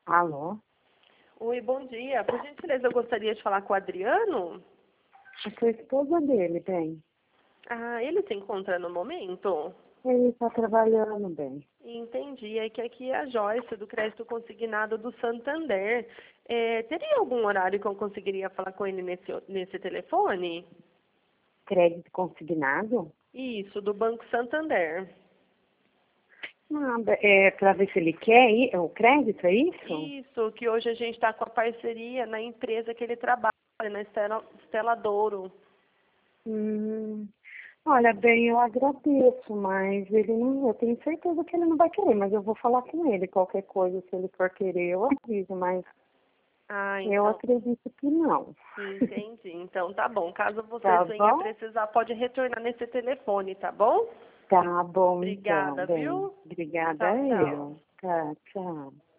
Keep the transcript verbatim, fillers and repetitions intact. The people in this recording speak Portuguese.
Alô? Oi, bom dia. Por gentileza, eu gostaria de falar com o Adriano. Eu sou esposa dele, bem. Ah, ele se encontra no momento? Ele está trabalhando, bem. Entendi. É que aqui é a Joyce, do Crédito Consignado do Santander. É, teria algum horário que eu conseguiria falar com ele nesse, nesse telefone? Crédito consignado? Isso, do Banco Santander. Nada. É para ver se ele quer ir, o crédito, é isso? Isso, que hoje a gente está com a parceria na empresa que ele trabalha, na Estela, Estela Douro. Hum, olha, bem, eu agradeço, mas ele não, eu tenho certeza que ele não vai querer, mas eu vou falar com ele. Qualquer coisa, se ele for querer, eu aviso, mas Ah, eu então. acredito que não. Entendi. Então tá bom. Caso você Tá venha bom? precisar, pode retornar nesse telefone, tá bom? Tá bom, então, Obrigada, bem. viu? Obrigada Tchau, tchau. eu. Tá, tchau.